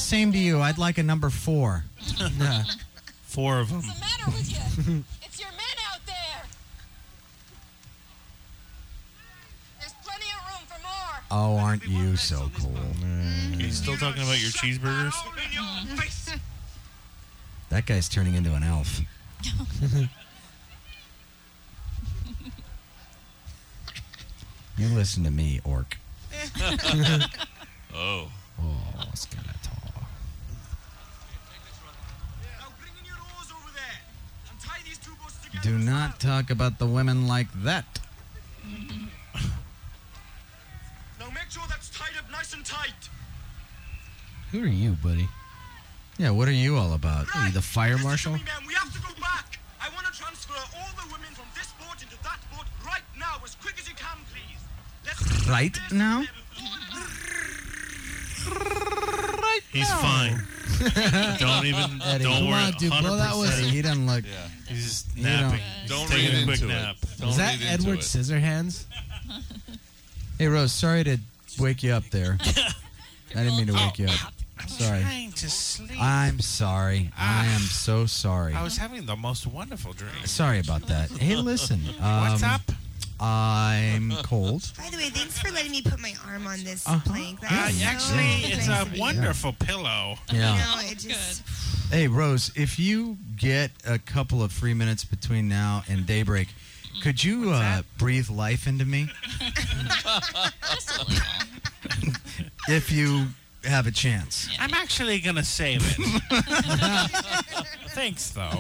same to you. I'd like a number 4. 4 of them. What's the matter with you? It's your men out there. There's plenty of room for more. Oh, aren't you so cool? Are you still talking about your cheeseburgers? That guy's turning into an elf. You listen to me, orc. Oh. Oh, Skeletor. Do not talk about the women like that. Now make sure that's tied up nice and tight. Who are you, buddy? Yeah, what are you all about? Are you the fire marshal? Listen to me, man. We have to go back. I want to transfer all the women from this boat into that boat right now, as quick as you can, please. Let's Right now? He's fine. Don't come worry. on, dude, blow that 100%. whistle. He doesn't look... He's just You napping. Don't He's taking read a quick into it. nap. Don't Is that read into Edward it. Scissorhands? Hey, Rose, sorry to wake you up there. I didn't mean to wake you up. Sorry. Trying to sleep. I'm sorry. I am so sorry. I was having the most wonderful dream. Sorry about that. Hey, listen. What's up? I'm cold. By the way, thanks for letting me put my arm on this plank. Actually, it's nice a of you. wonderful pillow. Yeah. You know, it just... Hey, Rose, if you get a couple of free minutes between now and daybreak, could you breathe life into me? Just a little. If you have a chance. I'm actually going to save it. Thanks, though.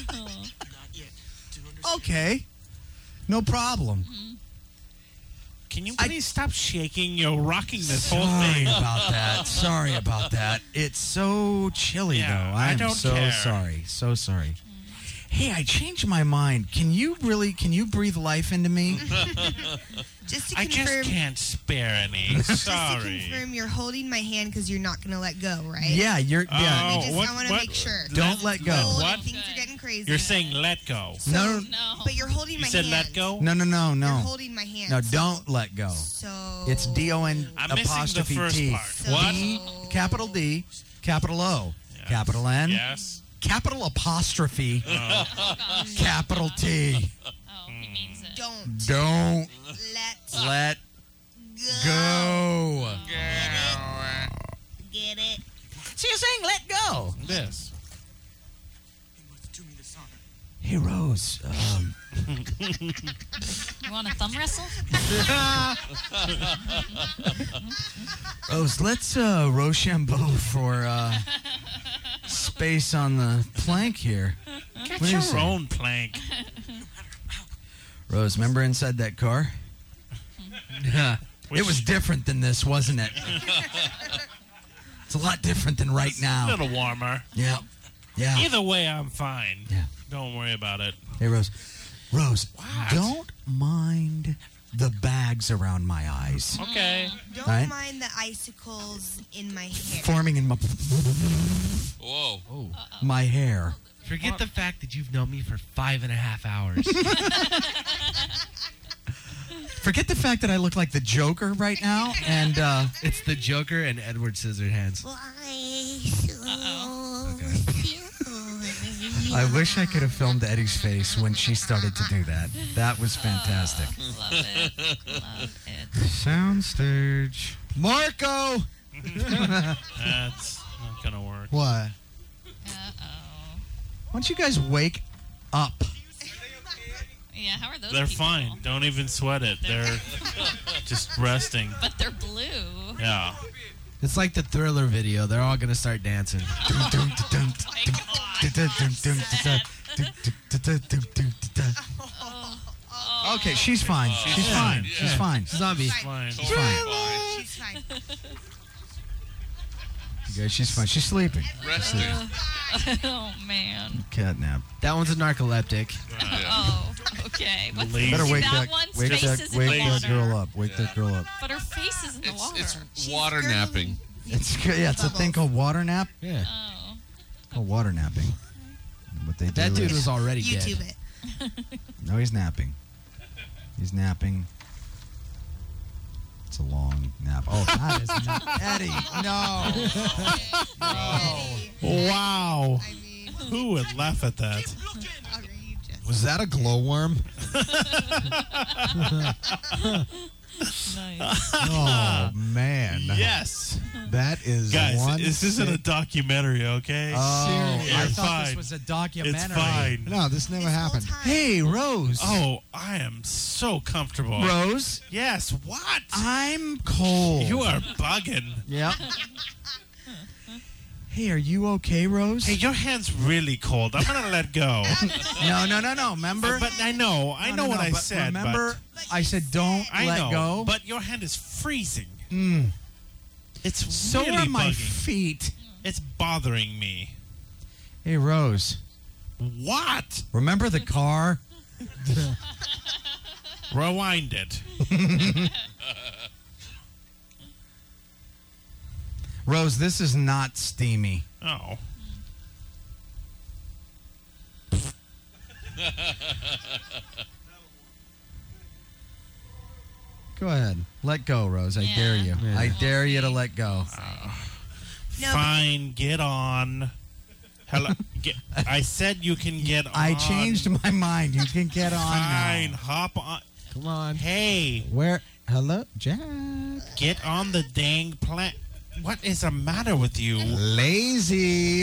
Okay. No problem. Can you please stop shaking? You're rocking this whole Sorry thing. about that. Sorry about that. It's so chilly, Yeah, though. I I'm don't so care. sorry. So sorry. Hey, I changed my mind. Can you breathe life into me? Just to I confirm... just can't spare any. Just to Sorry. confirm, you're holding my hand because you're not going to let go, right? Yeah, you're... Oh, Yeah. what- I want to what- make sure. Don't let go. Hold, What? Things are getting crazy. You're saying let go. No, No. But you're holding You my said hand. let go? no, no, no, You're no. holding my hand. No, so- don't let go. So... It's D-O-N I'm missing the apostrophe first T. part. So- What? D, capital D, capital O, Yes. capital N, Yes. capital apostrophe, capital T. Oh, he means it. Don't Let go. go. Get it? So you're saying let go? This. Hey, Rose. You want a thumb wrestle? Rose, let's Rochambeau for space on the plank here. Get What do you your say? own plank. Rose, remember inside that car? It was different than this, wasn't it? It's a lot different than right A now. little warmer. Yeah. Yeah. Either way, I'm fine. Yeah. Don't worry about it. Hey, Rose. Rose, What? don't mind the bags around my eyes. Okay. Don't Right. mind the icicles in my hair. Forming in Whoa. my hair. Forget the fact that you've known me for 5.5 hours. Forget the fact that I look like the Joker right now, and It's the Joker and Edward Scissorhands. I wish I could have filmed Eddie's face when she started to do that. That was fantastic. Love it. Love it. Soundstage. Marco! That's not going to work. What? Why Uh-oh. don't you guys wake up? Yeah, how are those They're people? fine. Don't even sweat it. They're just resting. But they're blue. Yeah. It's like the Thriller video. They're all going to start dancing. Okay, she's fine. She's fine. She's fine. Zombie. Fine. She's fine. She's fine. Okay, she's fine. She's sleeping. Resting. Oh, man. Catnap. That one's a narcoleptic. Oh, okay. What's Lazy. Better wake that that, one's wake face that, is in wake the that water. girl up. Wake that girl up. But her face is in the water. It's water napping. It's a thing called water nap. Yeah. Oh. Called water napping. What they do That dude is- was already YouTube dead. it. No, he's napping. He's napping. It's a long nap. Oh, that is not Eddie. No. Wow. I mean, Who would laugh at that? outrageous. Was that a glowworm? Nice. Oh, man. Yes. That is Guys, one this isn't a sick- documentary, okay? Oh, You're I thought fine. this was a documentary. It's fine. No, this never This whole happened. time. Hey, Rose. Oh, I am so comfortable. Rose, Yes, what? I'm cold. You are bugging. Yep. Hey, are you okay, Rose? Hey, your hand's really cold. I'm going to let go. No. Remember? But I know No, what I but said. Remember, I said don't but I let know, go. but your hand is freezing. It's so really are my bugging. feet. It's bothering me. Hey, Rose. What? Remember the car? Rewind it. Rose, this is not steamy. Oh. Go ahead. Let go, Rose. I dare you. Yeah. I dare you to let go. No, Fine, get on. Hello. I said you can get on. I changed my mind. You can get on Fine, now. hop on. Come on. Hey, Where? Hello, Jack. get on the dang plant. What is the matter with you? Lazy.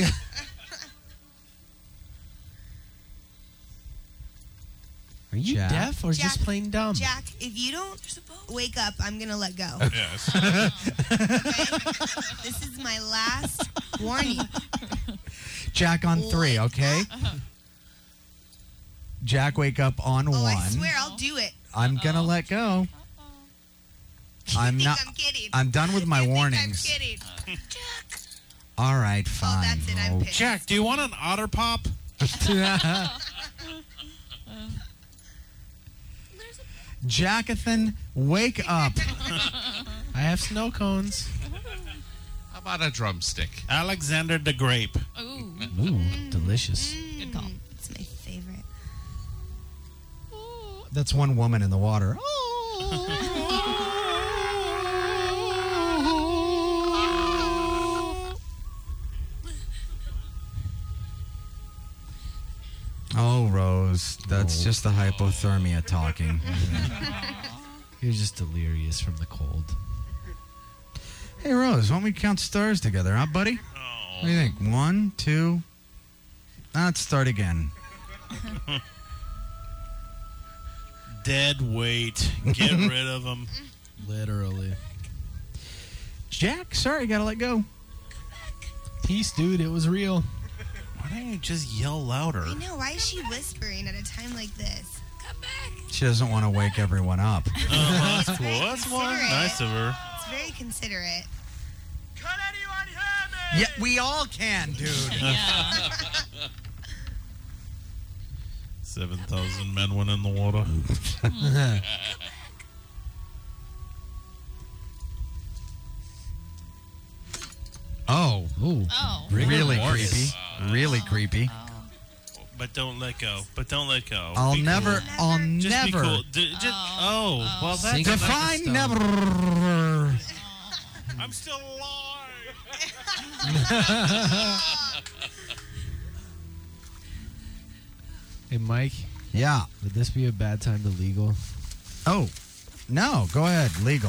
Are you Jack? deaf or Jack, just plain dumb? Jack, if you don't wake up, I'm going to let go. Yes. This is my last warning. Jack on 3, okay? Jack, wake up on 1. Oh, I swear I'll do it. I'm gonna let go. I'm You not. think I'm kidding? I'm done with my You think warnings. I'm kidding. All right, fine. that's it, I'm Mo. pissed. Jack, do you want an otter pop? Jackathan, wake up. I have snow cones. How about a drumstick? Alexander the Grape. Ooh. Ooh, delicious. Good call. It's my favorite. That's one woman in the water. Oh, Rose, that's just the hypothermia talking. You're just delirious from the cold. Hey, Rose, why don't we count stars together, huh, buddy? What do you think? 1, 2. Let's start again. Dead weight. Get rid of him. Literally. Jack, sorry, gotta let go. Peace, dude. It was real. Why don't you just yell louder? I know. Why is she whispering at a time like this? Come back. She doesn't want to wake everyone up. Oh, that's cool. That's more nice of her. It's very considerate. Can anyone hear me? Yeah, we all can, dude. Yeah. 7,000 men went in the water. Oh, ooh, Oh. really Mortis. creepy. Really creepy. But don't let go. But don't let go. I'll Be never, cool. I'll Just be never cool. Well, that's Sing it like a define stone. never. I'm still alive. Hey, Mike, Yeah. would this be a bad time to legal? Oh, no. Go ahead. Legal.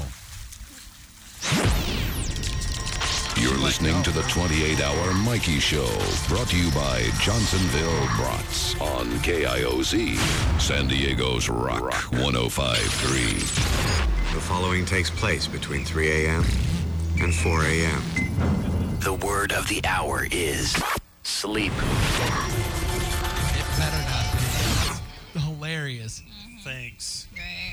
You're listening to the 28-hour Mikey Show, brought to you by Johnsonville Brats on KIOZ, San Diego's Rock 105.3. The following takes place between 3 a.m. and 4 a.m. The word of the hour is sleep. It better not be. Hilarious. Thanks. Great.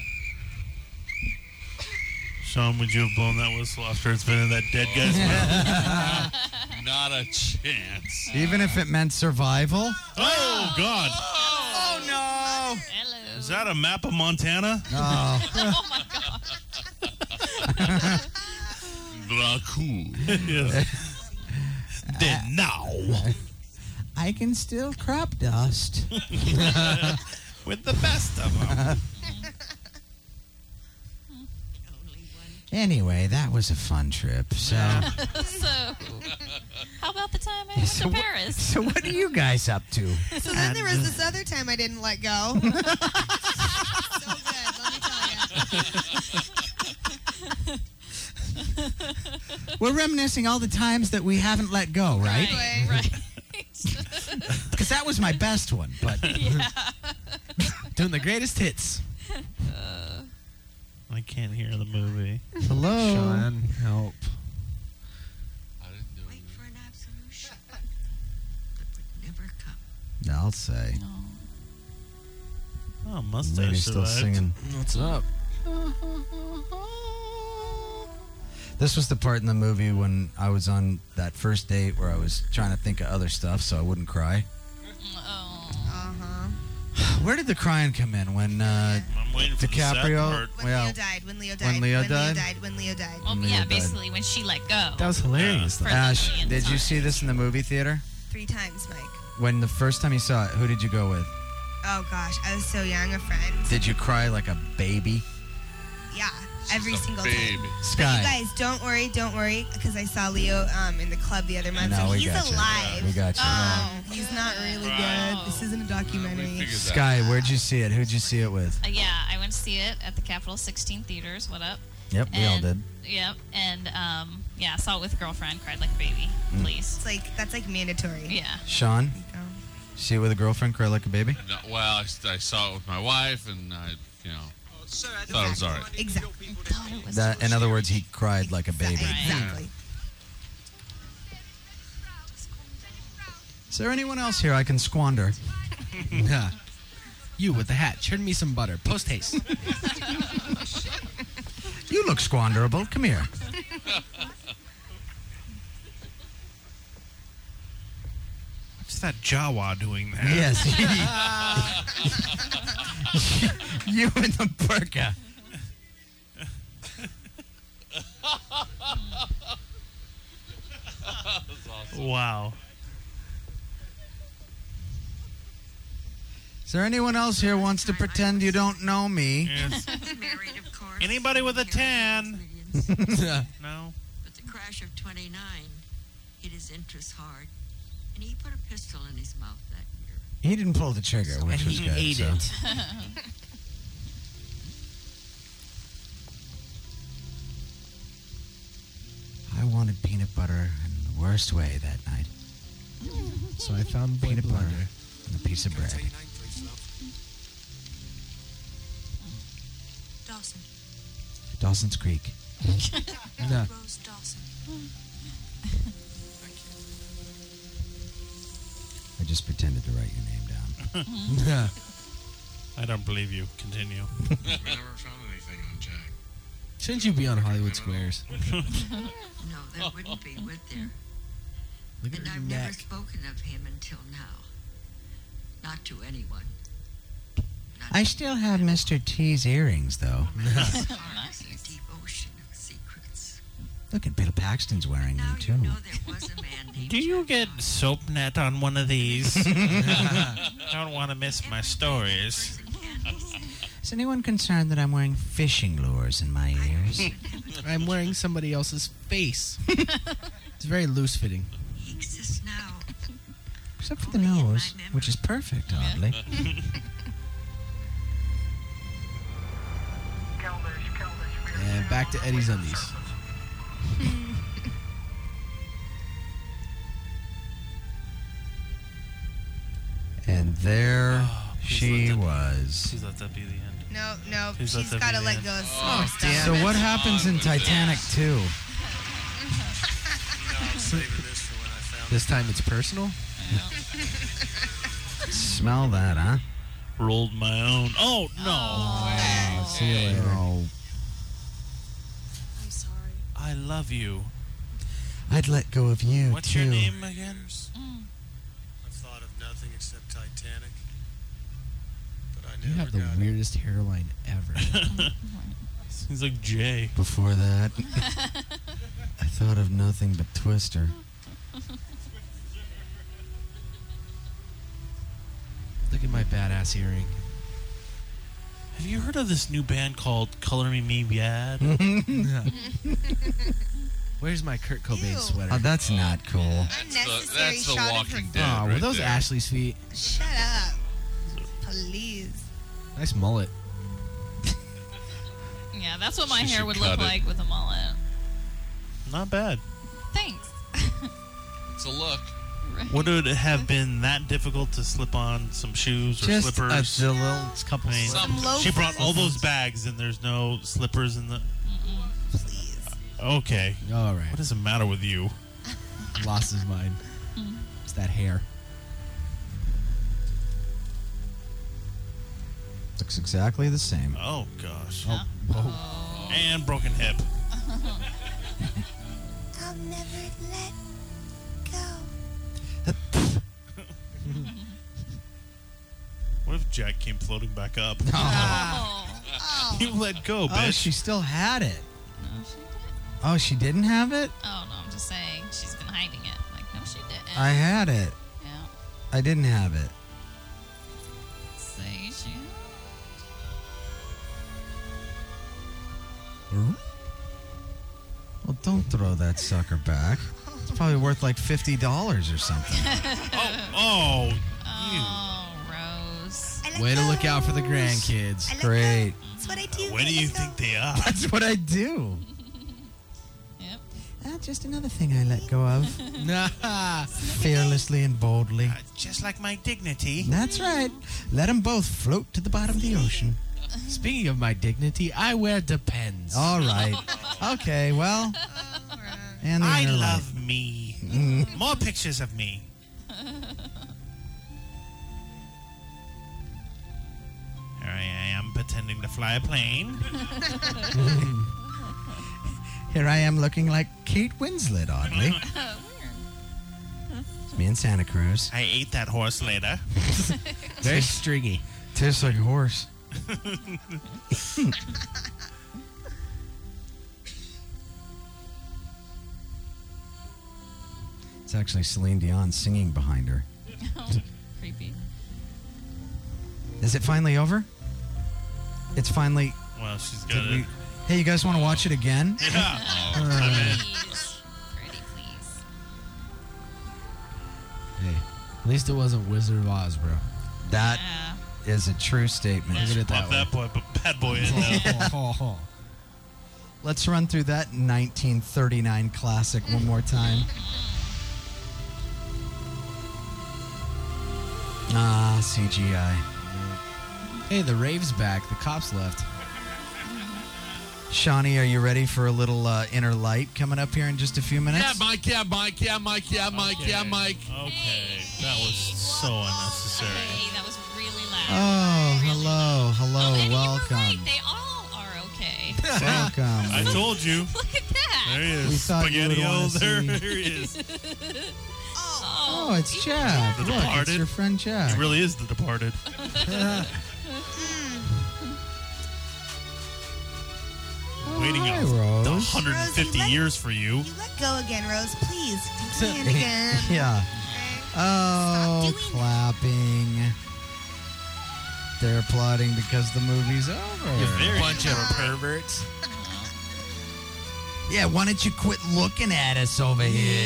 Sean, would you have blown that whistle after it's been in that dead guy's mouth? Not a chance. Even if it meant survival? Oh, God. Oh, no. Hello. Is that a map of Montana? Oh. Oh my god. Blaku. Yes. Then now, I can still crop dust. with the best of them. Anyway, that was a fun trip. So, So, how about the time I went to Paris? So what are you guys up to? So then there was this other time I didn't let go. So good, let me tell you. We're reminiscing all the times that we haven't let go, right? Right. Because that was my best one, but Yeah. Doing the greatest hits. I can't hear the movie. hello. Sean, help. Wait for an absolution that would never come. I'll say. Oh, mustache Lady's still survived. singing. What's up? This was the part in the movie when I was on that first date where I was trying to think of other stuff so I wouldn't cry. Where did the crying come in? When I'm waiting for the sad DiCaprio? part. When Leo died. When Leo died. When Leo died? When Leo died. Well, Leo yeah, died. basically when she let go. That was hilarious. For the Ash, millionth did you time. see this in the movie theater? 3 times, Mike. When the first time you saw it, who did you go with? Oh gosh, I was so young. A friend. Did you cry like a baby? Yeah, every single baby. time. But Sky. you guys, don't worry, because I saw Leo in the club the other month. No, so we he's got you. alive. We got you. He's not really good. This isn't a documentary. Sky, where'd you see it? Who'd you see it with? Yeah, I went to see it at the Capitol 16 Theaters. What up? Yep, we all did. Yep, and yeah, saw it with a girlfriend. Cried like a baby. Please. It's like that's like mandatory. Yeah. Sean, see it with a girlfriend, cry like a baby? No, well, I saw it with my wife, and I, thought it was all right. Exactly. That, in other words, he cried like a baby. Exactly. Is there anyone else here I can squander? Yeah. You with the hat. Churn me some butter. Post haste. You look squanderable. Come here. What's that Jawa doing there? Yes. You in the burqa. Wow. Is there anyone else here wants to pretend you don't know me? Yes. Married, of course. Anybody with a tan? No. But the crash of 29 hit his interest hard, and he put a pistol in his mouth that year. He didn't pull the trigger, which And was he good. ate so. it. I wanted peanut butter in the worst way that night. So I found Peanut butter butter. and a piece of bread. Dawson. Dawson's Creek. No. Rose Dawson. I just pretended to write your name down. Yeah. I don't believe you. Continue. We never found anything on Jack. Shouldn't you be on Hollywood Squares? No, there wouldn't be, would there? Look at And her I've never neck. spoken of him until now. Not to anyone. I still have Mr. T's earrings, though. His heart is a deep ocean of secrets. Look at Bill Paxton's wearing them, too. There was a man named Do you get soap net on one of these? Don't want to miss my stories. Is anyone concerned that I'm wearing fishing lures in my ears? I'm wearing somebody else's face. It's very loose fitting. He exists now. Except for the nose, which is perfect, oddly. And back to Eddie's undies. And there she was. Please let that be the end. No, Please let she's that got be to the let end. go of some more stuff. So what happens in Titanic 2? This time it's personal? Smell that, huh? Rolled my own. Oh, no. See you later. Oh, I'm sorry. I love you. I'd let go of you, What's too. your name again? I've thought of nothing except Titanic. But I You never have the got it. weirdest hairline ever. He's like Jay. Before that, I thought of nothing but Twister. Look at my badass earring. Have you heard of this new band called Color Me Bad? Where's my Kurt Cobain sweater? Oh, that's not cool. That's the Walking Dead. Oh, were right those there. Ashley's feet? Shut up. Please. Nice mullet. Yeah, that's what my She hair should would cut look it. like with a mullet. Not bad. Thanks. It's a look. Would it have been that difficult to slip on some shoes or Just slippers? a little couple. I mean, Some she brought all those bags and there's no slippers in the. Please. Okay. All right. What is the matter with you? Lost his mind. It's that hair. Looks exactly the same. Oh gosh. Oh, whoa. And broken hip. I'll never let go. What if Jack came floating back up? Oh. You let go, Oh, bitch. she still had it. No, she didn't. Oh, she didn't have it? Oh, no, I'm just saying. She's been hiding it. Like, no, she didn't. I had it. Yeah. I didn't have it. Say she. Well, don't throw that sucker back. It's probably worth like $50 or something. Oh, Oh, Rose. I let Way to go. look out for the grandkids. I let Great. go. That's what I do. where I do you let go. think they are? That's what I do. Yep. Just another thing I let go of. Nah. Fearlessly and boldly. Just like my dignity. That's right. Let them both float to the bottom of the ocean. Speaking of my dignity, I wear Depends. All right. Okay, well. And the I inner love me. More pictures of me. Here I am pretending to fly a plane. light. Here I am looking like Kate Winslet, oddly. It's me in Santa Cruz. I ate that horse later. Very stringy. Tastes like a horse. It's actually Celine Dion singing behind her. Creepy. Is it finally over? It's finally. Well, she's Did got we- it. Hey, you guys want to watch it again? Yeah. Please. Pretty please. Hey, at least it wasn't Wizard of Oz, bro. That Yeah. is a true statement. Look at it Pop that way. that boy, bad boy in now. Let's run through that 1939 classic one more time. Ah, CGI. Hey, the rave's back. The cops left. Shawnee, are you ready for a little inner light coming up here in just a few minutes? Yeah, Mike. Yeah, Mike. Yeah, Mike. Yeah, Mike. Yeah, Mike. Okay, that was so unnecessary. Hey, that was really loud. Oh, hello, hello, Oh, and you were welcome. right. They all are okay. Welcome. I told you. Look at that. There he is. We thought you would Spaghetti-O. wanna There see- he is. Oh, it's Jack. The Look, it's Departed. your friend Jack. He really is the Departed. Waiting Hi, the Rose. 150 years for you. You let go again, Rose. Please. Take my hand again. Yeah. Oh, Stop doing clapping. They're applauding because the movie's over. You Very bunch of perverts. Yeah, why don't you quit looking at us over here?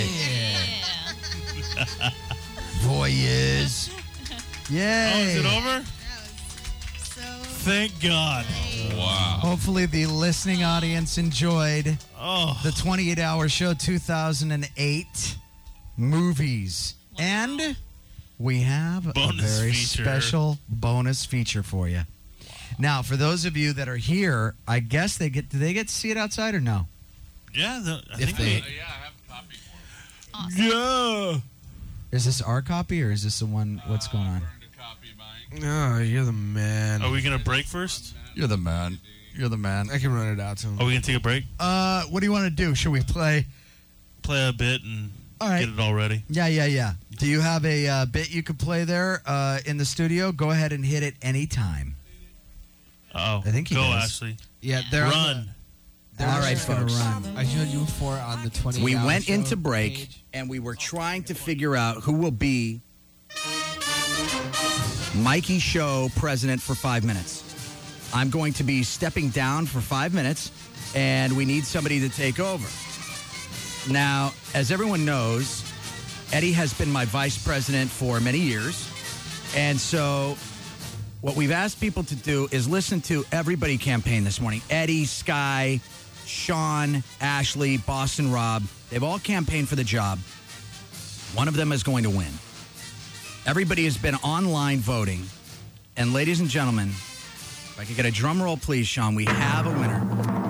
Yeah. Voyeurs. Yay. Oh, is it over? So Thank God. Wow. Hopefully the listening audience enjoyed Oh, the 28-hour show 2008 movies. And we have Bonus a very feature. special bonus feature for you. Now, for those of you that are here, I guess do they get to see it outside or no? yeah. I If think they- Yeah, I have a copy for Awesome. Yeah. Is this our copy or is this the one? What's going on? Burned a copy, Mike. Oh, you're the man. Are we going to break first? You're the man. You're the man. I can run it out to him. Are we going to take a break? What do you want to do? Should we play? Play a bit and All right. get it all ready. Yeah. Do you have a bit you could play there in the studio? Go ahead and hit it anytime. Oh, I think he go, does. Ashley. Yeah, they're on Run. They're All right, just gonna folks. run. I showed you before on the 20. We went into break and we were trying to figure out who will be Mikey Show president for 5 minutes. I'm going to be stepping down for 5 minutes, and we need somebody to take over. Now, as everyone knows, Eddie has been my vice president for many years. And so what we've asked people to do is listen to everybody campaign this morning. Eddie, Sky, Sean, Ashley, Boston Rob. They've all campaigned for the job. One of them is going to win. Everybody has been online voting. And ladies and gentlemen, if I could get a drum roll, please, Sean, we have a winner.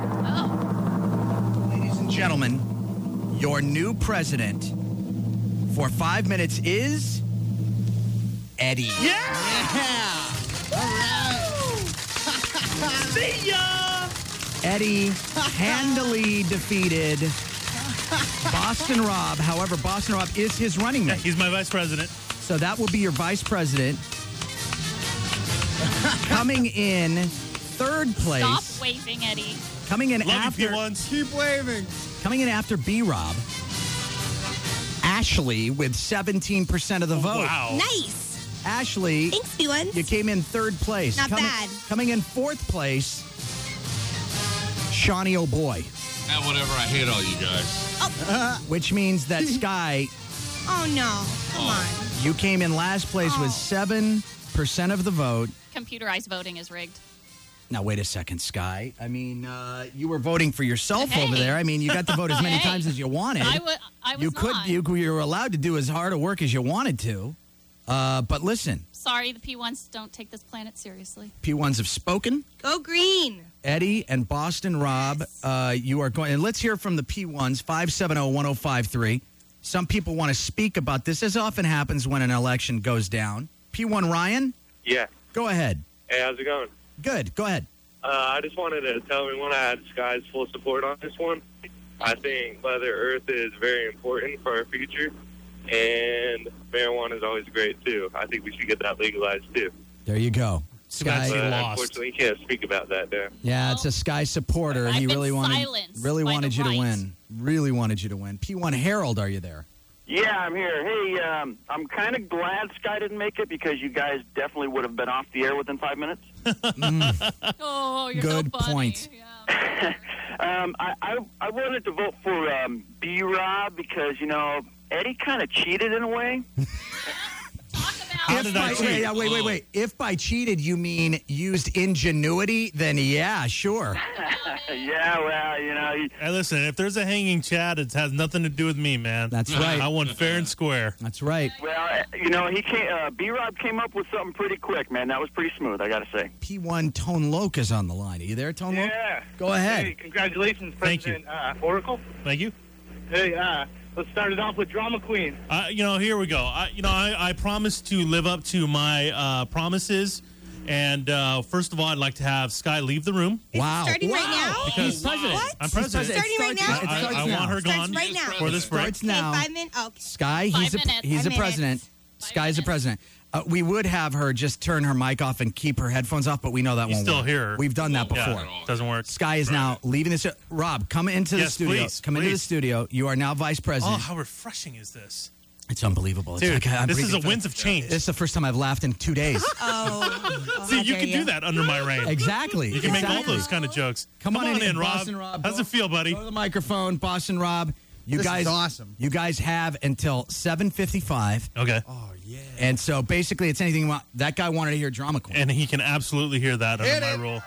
Oh. Ladies and gentlemen, your new president for 5 minutes is Eddie. Yeah! See ya! Eddie handily defeated Boston Rob. However, Boston Rob is his running mate. He's my vice president. So that will be your vice president. Coming in third place. Stop waving, Eddie. Coming in Love after. you, P1s. Keep waving. Coming in after B-Rob. Ashley with 17% of the vote. Wow. Nice. Ashley, Thanks, P1. you came in third place. Not bad. Coming in fourth place, Shawnee O'Boy. And whatever, I hate all you guys. Which means that Sky, Oh, no. Come on. you came in last place with 7% of the vote. Computerized voting is rigged. Now, wait a second, Sky. I mean, you were voting for yourself Hey. over there. I mean, you got to vote as many Hey. times as you wanted. I was you not. you were allowed to do as hard a work as you wanted to. But listen, Sorry, the P1s don't take this planet seriously. P1s have spoken. Go green. Eddie and Boston Rob, you are going, and let's hear from the P1s, 570-1053. Some people want to speak about this, as often happens when an election goes down. P1 Ryan, Yeah. go ahead. Hey, how's it going? Good, go ahead. I just wanted to tell everyone I had Sky's full support on this one. I think Mother Earth is very important for our future, and marijuana is always great, too. I think we should get that legalized, too. There you go. bad Sky, she But lost. unfortunately, you can't speak about that now. yeah, it's a Sky supporter. I've He been really wanted silenced really by wanted the you to right. win. Really wanted you to win. P1 Harold, are you there? Yeah, I'm here. Hey, I'm kind of glad Sky didn't make it because you guys definitely would have been off the air within 5 minutes. Oh, you're Good so funny. point. Yeah. I wanted to vote for B-Rob because, you know, Eddie kind of cheated in a way. How did I cheat? Wait. If by cheated you mean used ingenuity, then yeah, sure. Yeah, well, you know. Hey, listen, if there's a hanging Chad, it has nothing to do with me, man. That's right. I won fair and square. That's right. Well, you know, B-Rob came up with something pretty quick, man. That was pretty smooth, I got to say. P1 Tone Loke is on the line. Are you there, Tone Loke? Yeah. Go ahead. Hey, congratulations, Thank you. President Oracle. Thank you. Hey, let's start it off with Drama Queen. Here we go. I promised to live up to my promises. And first of all, I'd like to have Sky leave the room. Wow. Starting right now? Because He's president. What? I'm president. Starting right now? I want her Starts gone right now. for this break. Starts now. Okay, 5 minutes. Okay. Sky, 5 he's a minutes. he's a 5 president. minutes. Sky's a president. We would have her just turn her mic off and keep her headphones off, but we know that You won't still work. hear her. We've done that before. Yeah, doesn't work. Sky is now leaving this. Rob, come into the Yes, studio. please, Come into the please. studio. You are now vice Oh, president. how refreshing is this? It's unbelievable. It's Dude, like I'm this is breathing a winds of change. This is the first time I've laughed in 2 days. See, you can do that under my reign. Exactly. You can make all Exactly. those kind of jokes. Come on in, Rob. Boston Rob. How's it feel, buddy? Go to the microphone, Boston Rob. You This guys, is awesome. You guys have until 7:55. Okay. Oh, yeah. And so basically, it's anything you want. That guy wanted to hear Drama Queen. And he can absolutely hear that under my rule.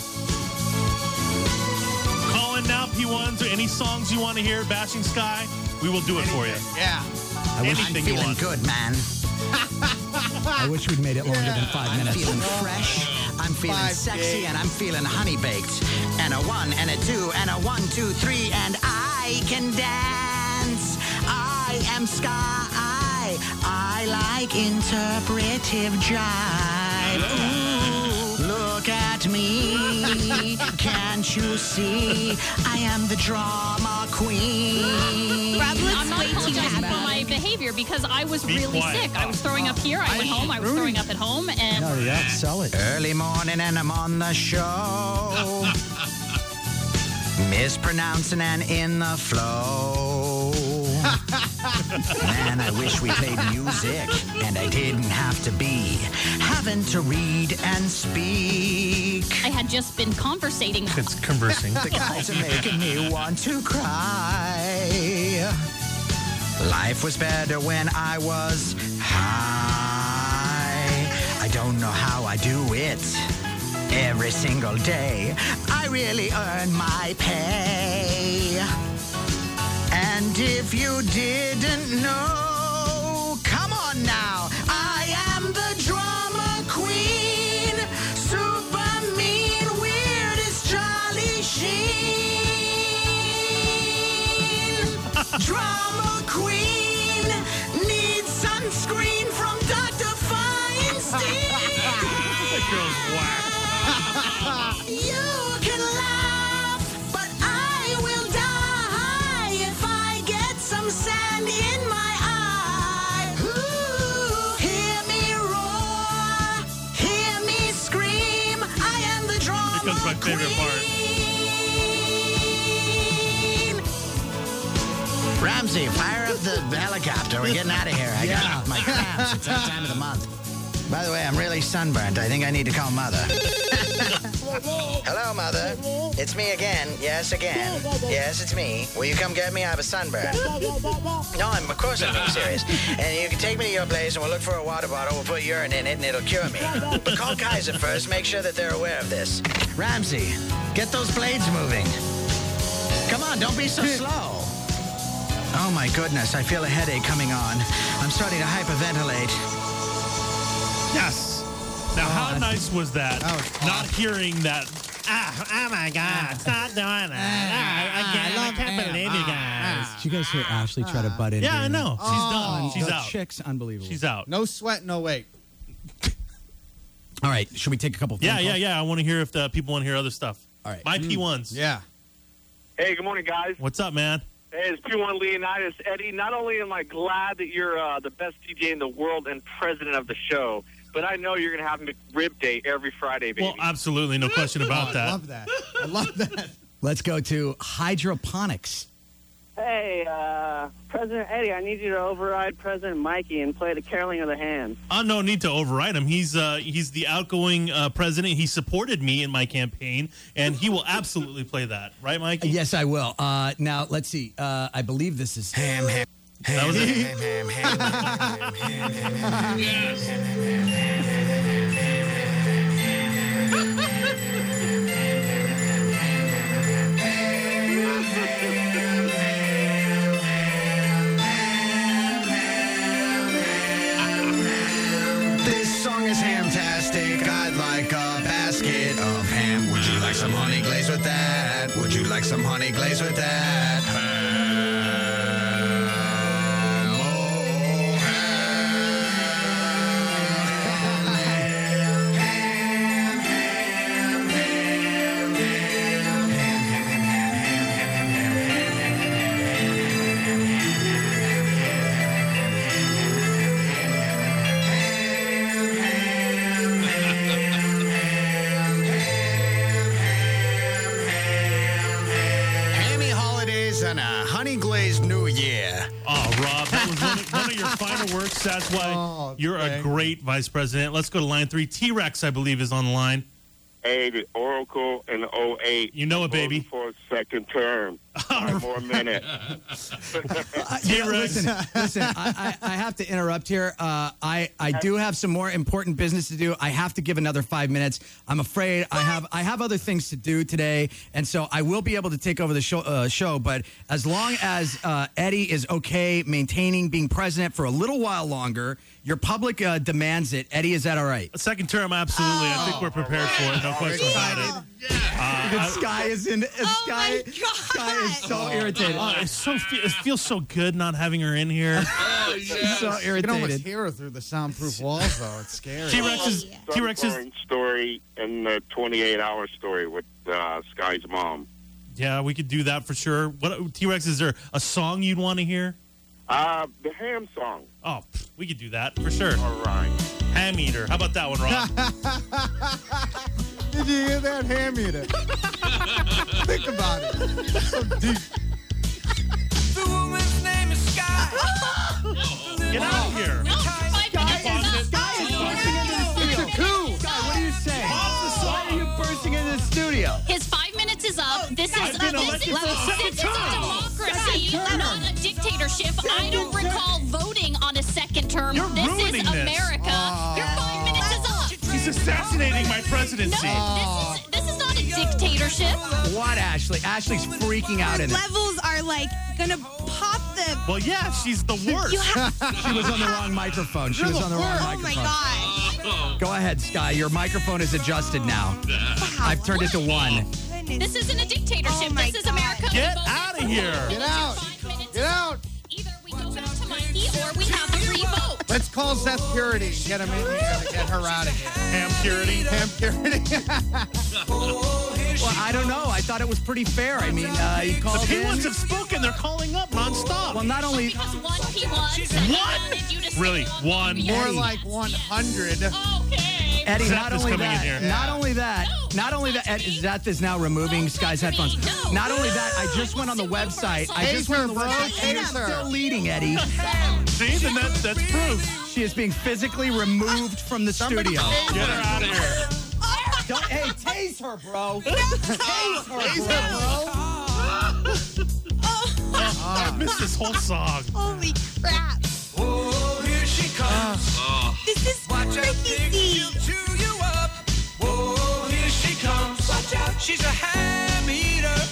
Call in now, P1s, or any songs you want to hear, Bashing Sky. We will do it for you. Yeah. Anything you want. good, man. I wish we'd made it longer than 5 minutes. I'm feeling fresh, I'm feeling 5 sexy, days. and I'm feeling honey-baked. And a 1, and a 2, and a 1, 2, 3, and I can dance. I am Sky. I like interpretive jive. Ooh, look at me. Can't you see? I am the drama queen. Rob looks I'm not way too apologizing for happy. my behavior because I was Be really quiet. sick. I was throwing up here. I went home. I was throwing up at home. And Oh, yeah, sell it. Early morning and I'm on the show. Mispronouncing and in the flow. Man, I wish we played music and I didn't have to be having to read and speak. I had just been conversating. It's conversing. The guys are making me want to cry. Life was better when I was high. I don't know how I do it. Every single day, I really earn my pay. And if you didn't know, come on now, I am the drama queen. Super mean, weird as Charlie Sheen. Drama queen needs sunscreen from Dr. Feinstein. That girl's whack. You can laugh, but I will die if I get some sand in my eye. Ooh, hear me roar, hear me scream. I am the drama Here comes my favorite part. queen. Ramsey, fire up the helicopter. We're getting out of here. I got my cramps. It's that time of the month. By the way, I'm really sunburnt. I think I need to call Mother. Hello, Mother. It's me again. Yes, again. Yes, it's me. Will you come get me? I have a sunburn. No, of course I'm being serious. And you can take me to your place and we'll look for a water bottle. We'll put urine in it and it'll cure me. But call Kaiser first. Make sure that they're aware of this. Ramsey, get those blades moving. Come on, don't be so slow. Oh, my goodness. I feel a headache coming on. I'm starting to hyperventilate. Yes. Now, how nice was that? Not hearing that. Oh my God! Stop doing that! I can't believe you guys. Did you guys hear Ashley try to butt in? Yeah, here? I know. She's done. She's the out. Chick's unbelievable. She's out. No sweat, no wait. All right, should we take a couple? Yeah, phone calls? yeah. I want to hear if people want to hear other stuff. All right. My P1s. Yeah. Hey, good morning, guys. What's up, man? Hey, it's P1 Leonidas. Eddie, not only am I glad that you're the best DJ in the world and president of the show, but I know you're going to have McRib Day every Friday, baby. Well, absolutely. No question about that. I love that. I love that. Let's go to hydroponics. Hey, President Eddie, I need you to override President Mikey and play the Caroling of the Hand. No need to override him. He's the outgoing president. He supported me in my campaign, and he will absolutely play that. Right, Mikey? Yes, I will. Now, let's see. I believe this is ham. That was it. This song is hamtastic. I'd like a basket of ham. Would you like some honey glaze with that? Would you like some honey glaze with that? Ham, oh, Hammy holidays and a honey glazed New Year. Oh, Rob, that was one of your final works. That's why you're a great vice president. Let's go to line 3. T-Rex, I believe, is on the line. Hey, the Oracle in the 08. You know it, baby. For a second term. 5 more minutes. Listen, I have to interrupt here. I do have some more important business to do. I have to give another 5 minutes. I'm afraid I have other things to do today, and so I will be able to take over the show. But as long as Eddie is okay maintaining being president for a little while longer, your public demands it. Eddie, is that all right? A second term, absolutely. I think we're prepared for it. No question about it. Sky is in. Sky is so irritated. It feels so good not having her in here. She's so irritated. You can almost hear her through the soundproof walls, though. It's scary. T-Rex's story and the 28-hour story with Sky's mom. Yeah, we could do that for sure. What T-Rex, is there a song you'd want to hear? The ham song. Oh, we could do that for sure. All right. Ham eater. How about that one, Rob? Did you hear that? Ham eater. Think about it. So deep. The woman's name is Sky. Get out of here. No, 5 minutes is up. It's a coup. Sky, what do you say? Why are you bursting into the studio? His 5 minutes is up. This I've is been elected for the second a democracy, not a dictatorship. I don't recall voting on a second term. You're This ruining is this. America. Your 5 minutes is up. He's assassinating my presidency. No, this is not a dictatorship. What, Ashley? Ashley's freaking out in it. Levels are like gonna pop the. Well, yeah, she's the worst. She was on the wrong microphone. She You're was the on the wrong Oh my microphone. gosh. Go ahead, Sky. Your microphone is adjusted now. I've turned it to 1. This isn't a dictatorship. Oh my This is America. Get We voted out of for here. it. Get out. 5 minutes Get is out. up. Either we go back to Mikey or we have a free vote. Let's call Seth Purity and get him in here to get her out of here. Ham purity. Ham Purity. Well, I don't know. I thought it was pretty fair. I mean, he The called in. P1s have spoken. They're calling up nonstop. Well, not only... Because one P1 wanted you to say Really? on One? TV. More like 100. Okay. Eddie, Zeth not is only coming in that, here. not only that, not only that, Zeth is now removing Sky's headphones. No. Not only that, I just went on the website. I just went on the Taser, bro. website. She's Taser. still leading, Eddie. See, then that's proof. She is being physically removed from the studio. Get her out of here. Hey, tase her, bro. Tase her, bro. I missed this whole song. Holy crap. Oh, here she comes. This is Watch out, freaking she'll easy. chew you up. Oh, here she comes. Watch out, she's a ham eater.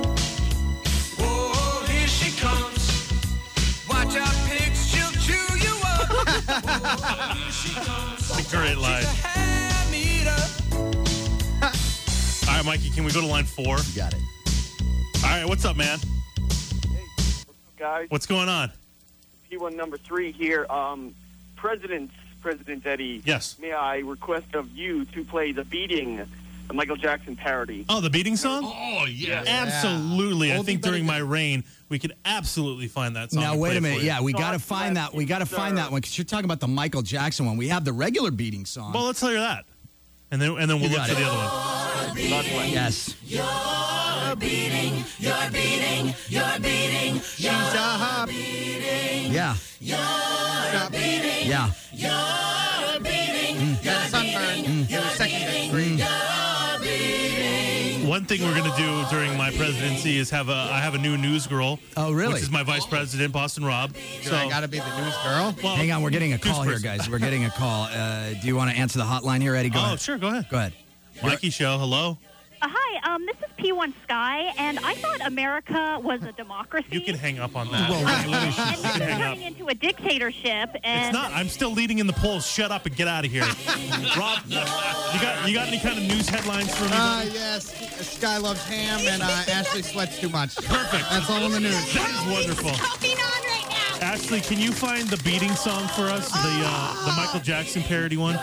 Oh, here she comes. Watch out, pigs, she'll chew you up. Oh, here she comes. It's a great line. She's a ham eater. All right, Mikey, can we go to line 4? You got it. All right, what's up, man? Guys, What's going on? P1 number 3 here. President Eddie. Yes. May I request of you to play the Beating, the Michael Jackson parody? Oh, the beating song? Oh, yeah. Absolutely. I Oldie think but during a my reign, we could absolutely find that song. Now, and wait play a it minute. for you. Yeah, we So got to I'm find that. We got to find that one because you're talking about the Michael Jackson one. We have the regular beating song. Well, let's hear that. And then we'll look got for it. the other one. Yes. You're beating, you're beating, you're beating, She's a beating, Yeah. you're beating, Yeah. you're beating, got a sunburn. You're second degree. you're beating. One thing we're going to do during my presidency is I have a new news girl. Oh, really? Which is my vice president, Boston Rob. So I got to be the news girl. well, Hang on, we're getting a call here, person. guys. We're getting a call. Do you want to answer the hotline here, Eddie? Go Oh, ahead. sure. Go ahead. Go ahead. Mikey Show. Hello. Hi, this is P1 Sky, and I thought America was a democracy. You can hang up on that. Whoa, and You this can is hang up. turning into a dictatorship. And It's not. I'm still leading in the polls. Shut up and get out of here. Rob, you got any kind of news headlines for me? Yes. Sky loves ham and Ashley sweats too much. Perfect. That's all in the news. That is wonderful. Going on right now. Ashley, can you find the beating song for us? The Michael Jackson parody one?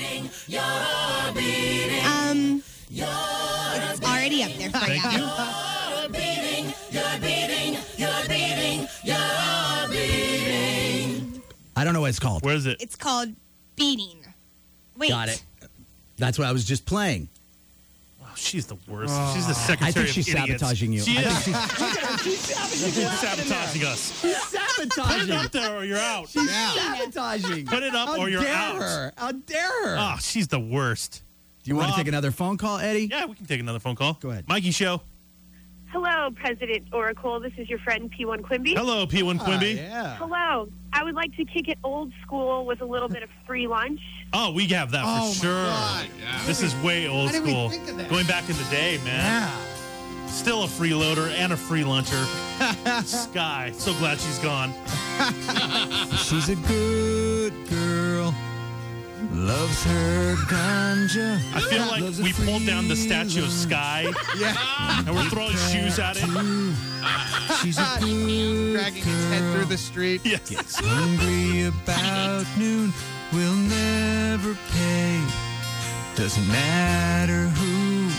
It's already up there for Thank you. You're beating, you're beating, you're beating, you're beating. I don't know what it's called. Where is it? It's called Beating. Wait. Got it. That's what I was just playing. Oh, she's the worst. She's the secretary I think of she's idiots. sabotaging you. She I is. think she's sabotaging us. She's Put it sabotaging. up there or you're out. She's sabotaging. Put it up How or you're dare out. Her. How dare her? Oh, she's the worst. Do you want Rob. to take another phone call, Eddie? Yeah, we can take another phone call. Go ahead. Mikey Show. hello, President Oracle. This is your friend P1 Quimby. Hello, P1 Quimby. Yeah. Hello. I would like to kick it old school with a little bit of free lunch. Oh, we have that Oh, for my sure. God. This is way old Why didn't we school. think of that? Going back in the day, man. Yeah. Still a freeloader and a free luncher. Sky. So glad she's gone. She's a good girl. Loves her ganja. I feel like Loves a we pulled down the free statue of Sky Yeah. and we're throwing shoes at it. She's a good Dragging his head through the street. Yes. Gets hungry about noon. Will never pay. Doesn't matter who.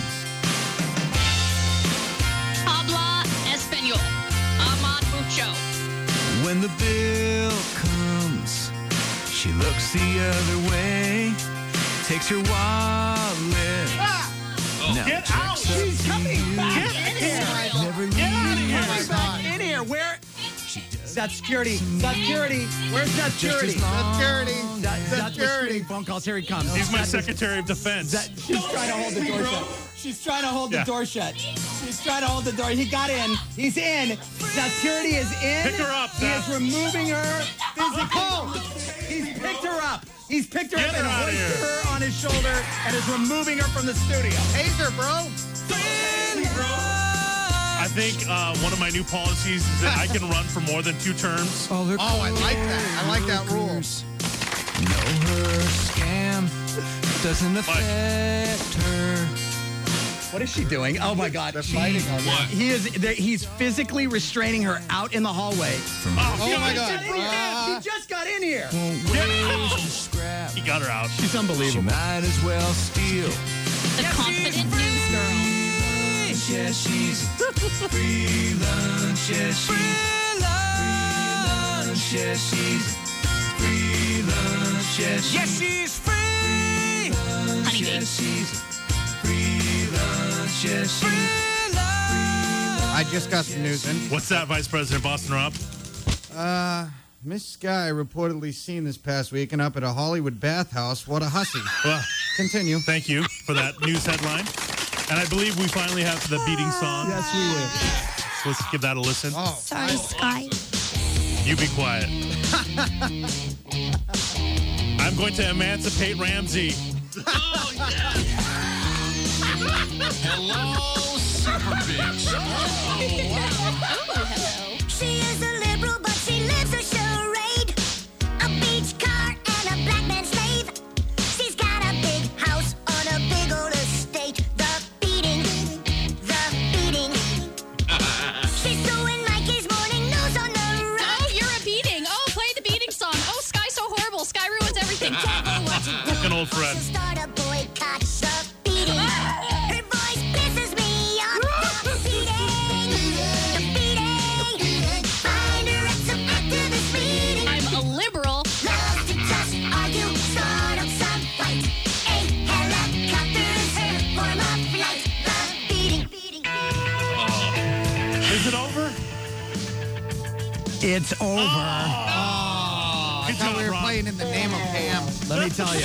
Habla Espanol. Amad mucho. When the bill comes, she looks the other way. Takes her wallet. Now Get checks out! up She's to coming you. back in here! Never Get out of leaves here! her back in here. Where? She That's security. Security. Where's that security? That's security. Phone calls. Here he comes. He's my Secretary of Defense. She's trying to hold the door shut. She's trying to hold the door shut. She's trying to hold the door. He got in. He's in. Security is in. Pick her up, He is removing her physically. He's picked her up. He's picked her up and hoisted her on his shoulder and is removing her from the studio. Taser, bro. I think one of my new policies is that I can run for more than 2 terms. Oh, I like that. I like that rule. Know her scam doesn't affect her. What is she doing? Oh my God! They're fighting on that. He's physically restraining her out in the hallway. Oh my God! She just got in here. He got her out. She's unbelievable. She might as well steal. The confident news girl. Yeah, she's free lunch. Yeah, she's free lunch. Yeah, she's free lunch. Yeah, she's free. Honey bee. I just got some news in. What's that, Vice President Boston Rob? Miss Sky reportedly seen this past weekend up at a Hollywood bathhouse. What a hussy. Well, continue. Thank you for that news headline. And I believe we finally have the beating song. Yes, we do. So let's give that a listen. Oh, Sorry, Sky. You be quiet. I'm going to emancipate Ramsey. Oh, yeah. Hello, Super Bitch. Oh, hello. She is a liberal, but she lives a charade. A beach car and a black man's slave. She's got a big house on a big old estate. The beating. She's doing Mikey's morning news on the road. Oh, you're a beating. Oh, play the beating song. Oh, Sky's so horrible. Sky ruins everything. Fucking old friend. Start a boycott. The beating. Her voice pisses me off. The beating. Find her at some activist meeting. I'm a liberal. Love to just argue. Start up some fight. A helicopter is her form of flight. The beating. Is it over? It's over. I thought we were playing in the name of Ham. Let me tell you.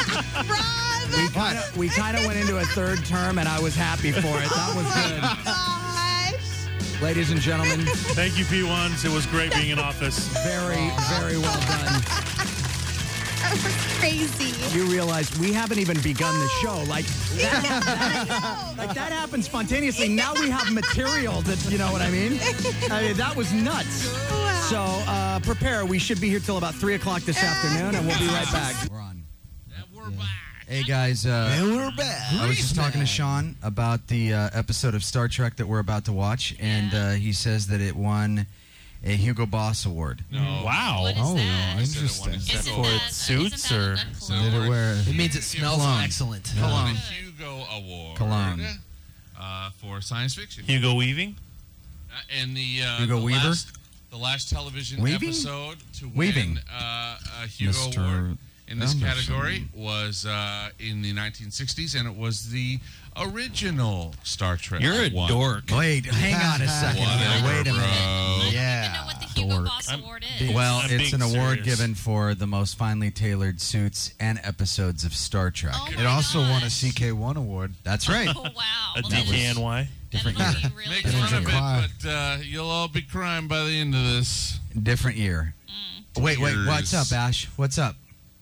We kind of went into a third term, and I was happy for it. That was good. Ladies and gentlemen. Thank you, P1s. It was great being in office. Very, very well done. That was crazy. You realize we haven't even begun the show. Like that happened spontaneously. Now we have material that, you know what I mean? That was nuts. Wow. So prepare. We should be here till about 3 o'clock this afternoon, and we'll be right back. We're on. We're back. Hey, guys. we're back. I was just talking to Sean about the episode of Star Trek that we're about to watch, and he says that it won a Hugo Boss Award. No. Wow. What is that? Interesting. Is it For that- suits isn't that or- a cool Did it wear It means it smells Cologne. excellent. Cologne? Hugo Award. Cologne. For science fiction. Hugo Weaving? And the Hugo Weaver? The last television Weaving? episode to Weaving. win a Hugo Mr. Award in this Anderson. category was in the 1960s, and it was the original Star Trek. You're a one. dork. Wait, hang on a second here. Wait a minute. I Yeah. don't even know what the Hugo Boss Award is. Well, I'm it's an being award serious. given for the most finely tailored suits and episodes of Star Trek. Oh It my also won a gosh. CK1 award. That's right. Oh, wow. A Well, that was- DKNY? Different that year. must be really Make fun. fun of Cry. it, but you'll all be crying by the end of this. Different year. Wait, what's Years. up, Ash? What's up?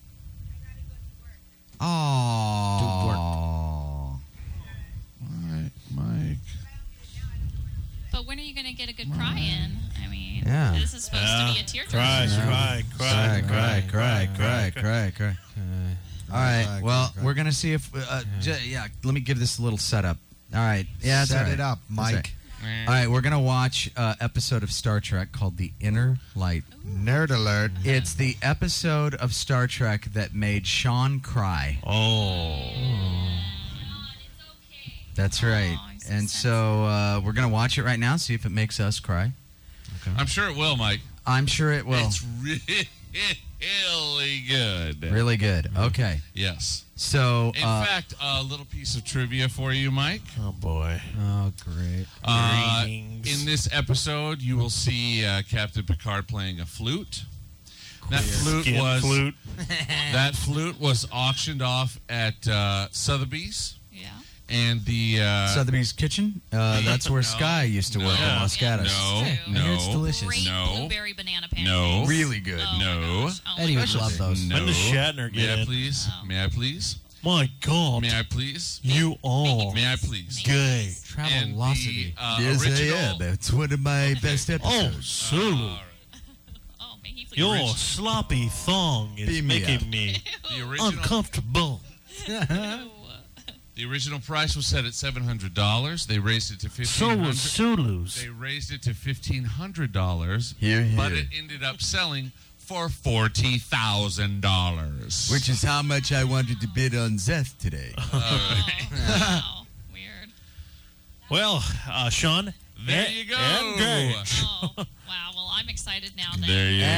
Oh. All right, Mike. But when are you going to get a good cry in? I mean, Yeah. this is supposed to be a tear Cry, cry. Cry. All right. Well, we're gonna see if. Let me give this a little setup. All right. Yeah. That's Set all right. it up, That's Mike. right. All right. We're gonna watch an episode of Star Trek called The Inner Light. Nerd alert. It's the episode of Star Trek that made Sean cry. Oh. That's right. And so we're gonna watch it right now. See if it makes us cry. I'm sure it will, Mike. I'm sure it will. It's really good. good. Really good. Okay. Yes. So, In fact, a little piece of trivia for you, Mike. Oh, boy. Oh, great. In this episode, you will see Captain Picard playing a flute. That flute was auctioned off at Sotheby's. Yeah. And the Sotheby's Kitchen. That's where Sky used to work at Moscato. No, It's delicious. Great No. blueberry banana pancakes. No. Really good. No. Eddie would love those. No. When does Shatner get May I in? please? May I please? My God. May I please? You are May I please? gay. And the Yes, original. I am. That's one of my best episodes. Oh, Sulu. Oh, may he Your please. sloppy thong is Beam me making up. me The original. uncomfortable. The original price was set at $700. They raised it to So $1,500. was Sulu's. They raised it to $1,500. Here, here. But it ended up selling for $40,000. Which is how much I wanted to bid on Zeth today. Wow. Weird. Well, Sean. There you go. Engage. Oh, wow. Well, I'm excited now. Then. There you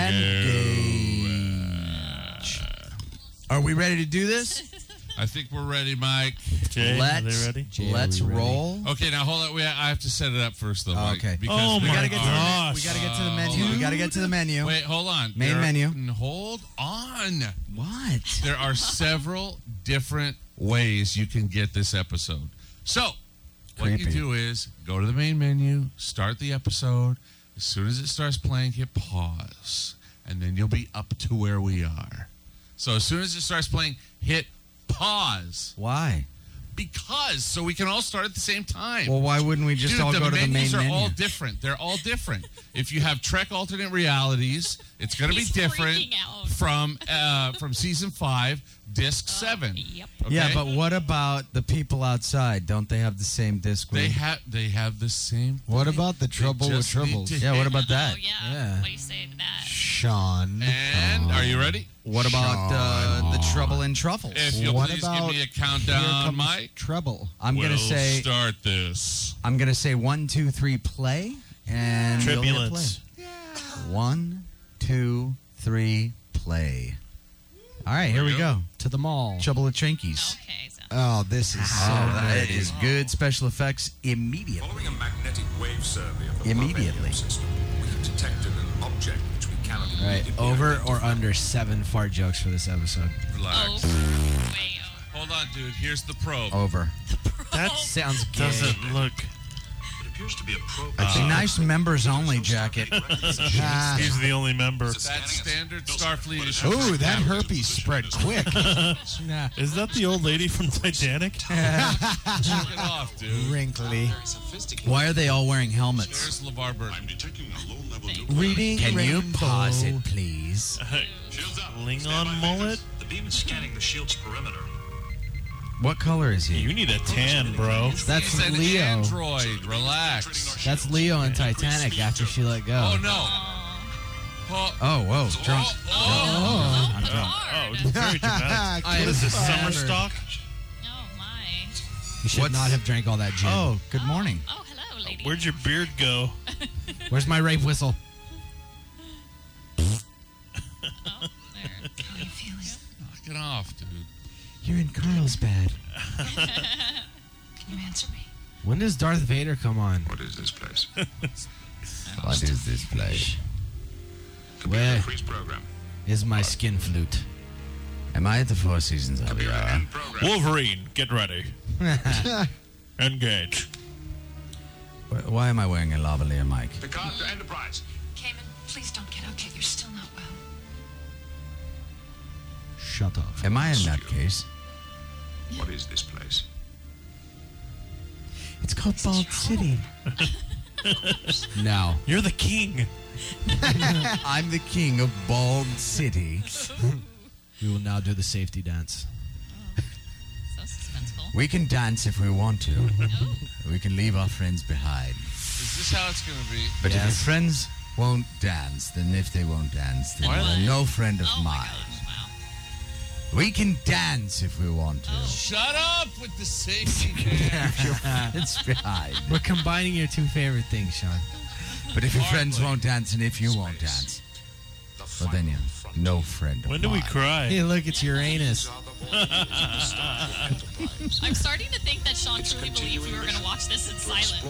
Engage. Are we ready to do this? I think we're ready, Mike. Jay, are they ready? Let's roll. Okay, now hold on. I have to set it up first, though, Mike. Okay. Because Oh, We my gotta get to the gosh. we gotta get to the menu. We gotta get to the menu. Wait, hold on. Main menu. Hold on. What? There are several different ways you can get this episode. So, what you Creepy. do is go to the main menu, start the episode. As soon as it starts playing, hit pause. And then you'll be up to where we are. So, as soon as it starts playing, hit pause. Why? Because, so we can all start at the same time. Well, why wouldn't we just Dude, all go to the main menus are menu? all different. They're all different. If you have Trek Alternate Realities, it's going to be He's different freaking out. from season 5, disc 7. Yep. Okay? Yeah, but what about the people outside? Don't they have the same disc? they have the same. What thing. about the They Trouble with just need Troubles? to Yeah, what hit- about that? Oh, yeah. What do you say to that? Sean. And are you ready? What about the Trouble in Truffles? If you'll What please give about me a Here countdown, Comes Mike. Trouble. I'm we'll gonna say start this. I'm gonna say 1, 2, 3, play, and you'll hit Turbulence. play. 1, 2, 3, play. All right, here we go. To the mall. Trouble with Trinkies. Okay. So. Oh, this is so That good. is good special effects immediately. Following a magnetic wave survey of the Immediately. Parmenion system, we have detected an object which we cannot Right. immediately Over identify. or under 7 fart jokes for this episode? Relax. Oh, way over. Hold on, dude. Here's the probe. Over. That Sounds gay. doesn't look. It appears to be a probe. It's a nice members only jacket. He's the only member. That's standard Starfleet issue. Ooh, that herpes spread quick. Is that the old lady from Titanic? Check it off, dude. Wrinkly. Why are they all wearing helmets? There's LeVar Burton. I'm detecting a low-level Reading Can you rainbow. pause it, please? Shields up. Klingon mullet? The beam is scanning the shield's perimeter. What color is he? You need a tan, bro. That's He's an Leo. android. Relax. That's Leo in Titanic after she let go. Oh, no. Oh, Oh, whoa, drunk. I'm Oh, hard. it's very dramatic. What is this, summer stock? Oh, my. You should not have drank all that gin. Oh, good morning. Oh, hello, lady. Where'd your beard go? Where's my rape whistle? Oh, there. knock it off, dude. You're in Carlsbad. Can you answer me? When does Darth Vader come on? What is this place? What is this place? Where Freeze program. is my skin flute? Am I at the Four Seasons Aviara? Wolverine, get ready. Engage. Why am I wearing a lavalier mic? Picard to Enterprise. Cayman, please don't get out yet. You're still not well. Shut up. Am I a nutcase? What is this place? It's called Bald City. Now. You're the king. I'm the king of Bald City. We will now do the safety dance. So suspenseful. We can dance if we want to. We can leave our friends behind. Is this how it's going to be? But if your Yes. friends won't dance, then if they won't dance, then Why are they're they- no friend of Oh, my mine. gosh. Wow. We can dance if we want to. Shut up with the safety dance. It's behind. We're combining your two favorite things, Sean. But if your Hardly. friends won't dance and if you won't dance, well then you. No friend of When do we mine. cry? Hey, look, it's Uranus. I'm starting to think that Sean truly believed we were going to watch this in silence.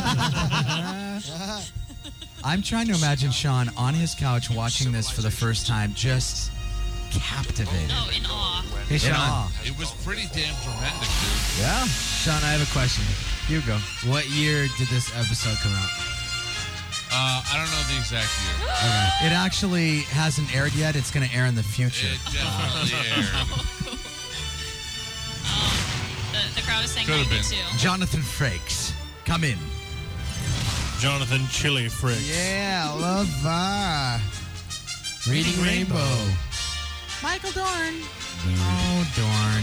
I'm trying to imagine Sean on his couch watching this for the first time, just captivated. Oh, in awe. Hey, In Sean. awe. It was pretty damn dramatic, dude. Yeah? Sean, I have a question. You go. What year did this episode come out? I don't know the exact year. It actually hasn't aired yet. It's going to air in the future. It definitely aired. The crowd is saying Could have 92. been. Jonathan Frakes, come in. Jonathan Chili Fritz. Yeah, love Reading Rainbow. Michael Dorn. Oh, Dorn.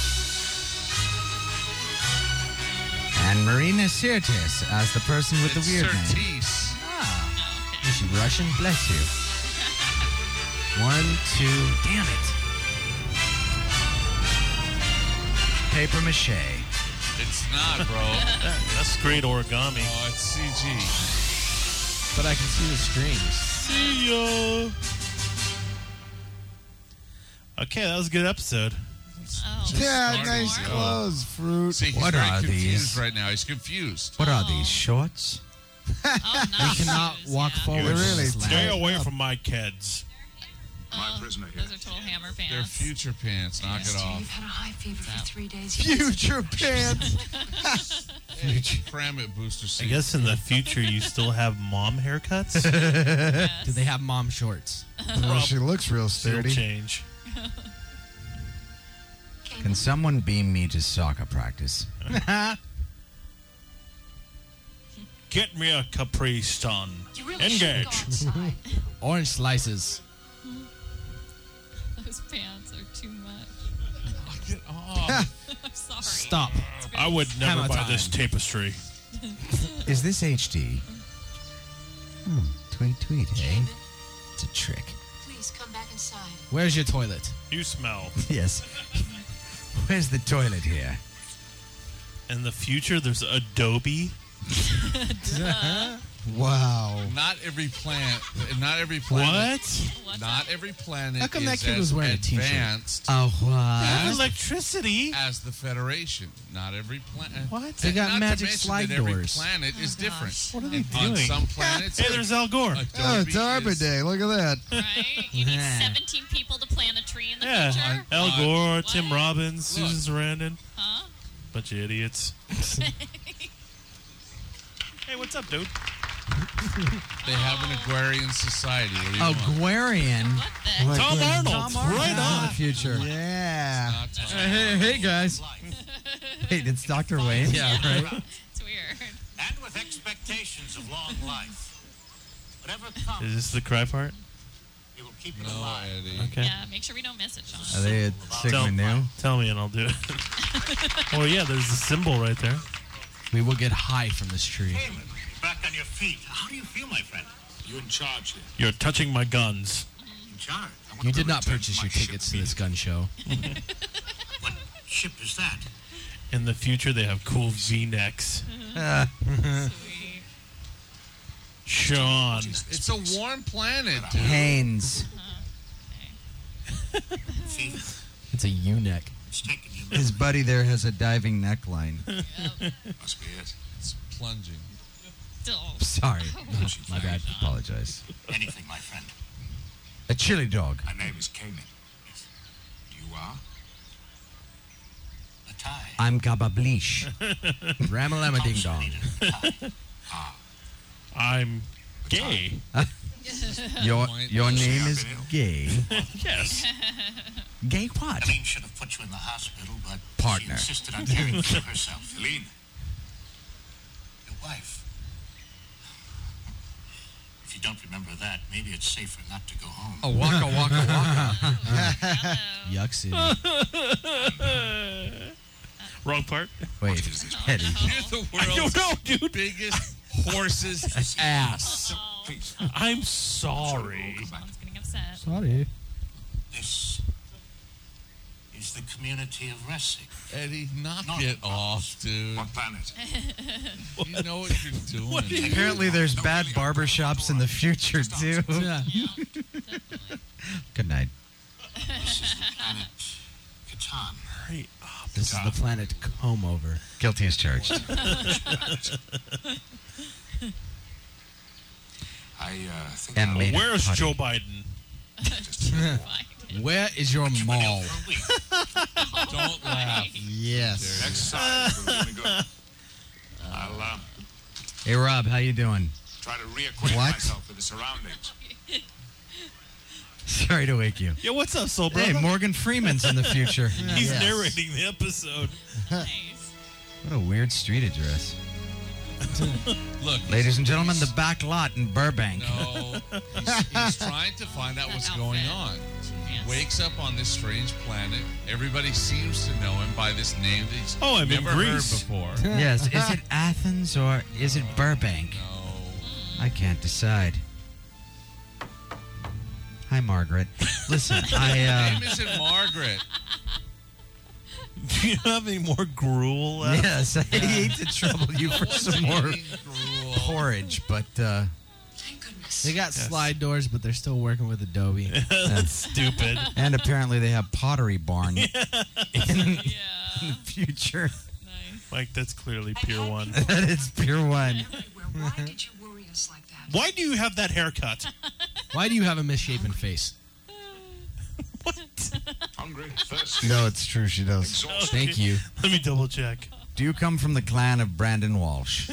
And Marina Sirtis as the person with the weird name. Surtees. Is she Russian? Bless you. 1, 2, damn it. Paper mache. It's not, bro. That's great origami. Oh, it's CG. But I can see the strings. See ya. Okay, that was a good episode. Yeah, nice clothes, fruit. See, he's What very are confused these? right now. He's confused. What are these, shorts? We cannot walk forward. Stay away from my kids. My prisoner here. Those are total hammer pants. They're future pants. Knock it off. You've had a high fever for 3 days. Future pants. Cram it, booster I seat. guess in the future you still have mom haircuts. Do they have mom shorts? Oh, she looks real Still sturdy. change. Can someone beam me to soccer practice? Get me a Capri Sun. You really should go Engage. outside. Orange slices. Those pants are too much. Get off. I'm sorry. Stop. I would never Hammer buy time. this tapestry. Is this HD? Tweet, tweet, eh? It's a trick. Please come back inside. Where's your toilet? You smell. Yes. Where's the toilet here? In the future, there's Adobe. Wow. Not every planet. Not every planet. What? Not every planet How come is that kid as was wearing a t-shirt? advanced Oh, They what? have electricity. as the Federation. Not every planet. What? They got Not to magic mention slide that every doors. planet is different. What are they On doing? some planets, Hey, there's Al Gore. Oh, Adobe it's Arbor is- Day. Look at that. Right? You need 17 people to plant a tree in the Yeah, future? Al Gore, What? Tim Robbins, Look. Susan Sarandon. Huh? Bunch of idiots. Hey, what's up, dude? They have an agrarian society. What do you want? Agrarian. What the heck? Like Tom when- Arnold, right In the on. future. Yeah. Not Tom. Hey, guys. Wait, it's Dr. Wayne? Yeah, right. It's weird. And with expectations of long life. Whatever comes, Is this the cry part? you will keep it No, alive. Eddie. Okay. Yeah, make sure we don't miss it, Sean. Are they a Sigma Nu? Tell me and I'll do it. Oh, yeah, there's the symbol right there. We will get high from this tree. Heyman, back on your feet. How do you feel, my friend? You in charge here? You're touching my guns. In charge. I want You to did not return purchase my your ship tickets to this gun show. What ship is that? In the future, they have cool V-necks. Sweet. Sean. It's a warm planet, dude. Haynes. Fever. It's a U-neck. It's taking you. His buddy there has a diving neckline. Must be it. It's plunging. Oh. Sorry. My bad. Apologize. Anything, my friend. A chili dog. My name is Cayman. You are? A tie. I'm Gabablish. Ramalama ding dong. I'm gay. Your name is Gay. Yes. Gay what? Helene should have put you in the hospital, but Partner. she insisted on caring for herself. Helene. Your wife. If you don't remember that, maybe it's safer not to go home. Oh, waka waka waka. Yuck City. Wrong part. Wait, Eddie. You're the I don't world's know, dude. biggest horse's ass. Please. I'm sorry. Sean's getting upset. Sorry. This is the community of Ressick. Eddie, knock Not it the off, dude. What planet? You know what you're doing. Apparently, there's bad barbershops in the future too. Yeah. Good night. This is the planet Catan. Hurry up. This is the planet Comb Over. Guilty as charged. I think And made Where's putty. Joe Biden? Where is your mall? Don't laugh. Yes. Exercise will do me good. I'll Hey, Rob, how you doing? try to reacquaint What? myself with the surroundings. Sorry to wake you. Yeah, what's up, soul brother? Hey, Morgan Freeman's in the future. He's Yes. narrating the episode. What a weird street address. Look, Ladies and gentlemen, the back lot in Burbank. No, he's trying to find out what's going on. He wakes up on this strange planet. Everybody seems to know him by this name that he's Oh, I'm in never heard Greece. before. Yes, is it Athens or is it Burbank? No. I can't decide. Hi, Margaret. Listen, Her name isn't Margaret. Do you have any more gruel left? Yes, I hate to trouble you for some more porridge, but They got slide doors, but they're still working with Adobe. That's stupid. And apparently they have Pottery Barn in the future. Mike, that's clearly Pier 1. That is Pier 1. Why did you worry us like that? Why do you have that haircut? Why do you have a misshapen face? Hungry, thirsty. No, it's true. She does. Thank you. Let me double check. Do you come from the clan of Brandon Walsh?